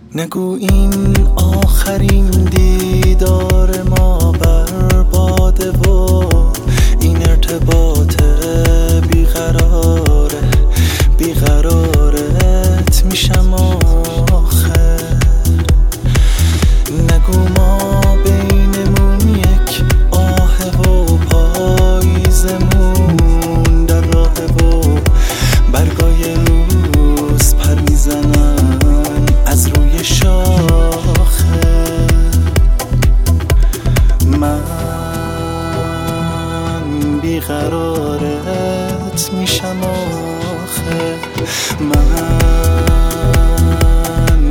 نگو این آخرین دیدار ما برباده و این ارتباط بیقرارت میشم آخر. نگو ما بینمون یک آه و پاییزمون در راه و برگای روز پر میزنن از روی شاخه. من بیقرارت میشم آخه. من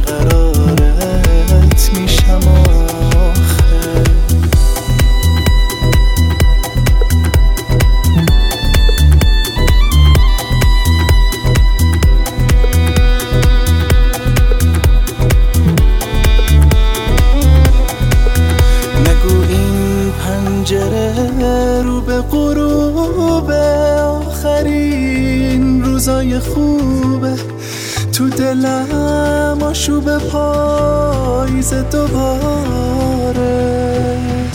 بیقرارت میشم آخه. نگو این پنجره رو به غروب آخرین روزای خوبه، تو دلم آشوب پاییز دوباره.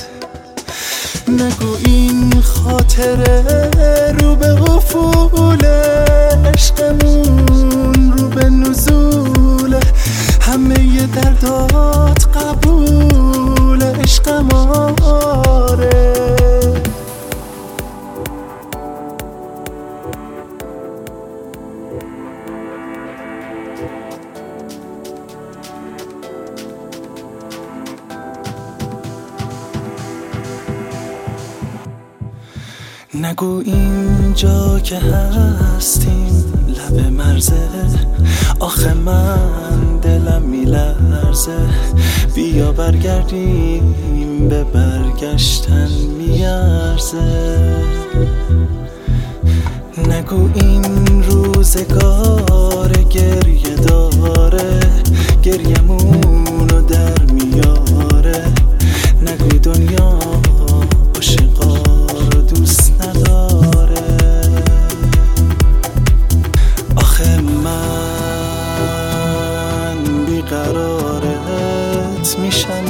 نگو این خاطره رو به افول عشقمون رو به نزول همه دردات قبول عشقم آره. نگو اینجا که هستیم لب مرزه، آخه من دلم میلرزه. بیا برگردیم به برگشتن میارزه. نگو این روزگار گریه داره، گریمونو در میاره. نگو دنیا عاشقا رو دوست نداره. آخه من بیقرارت میشم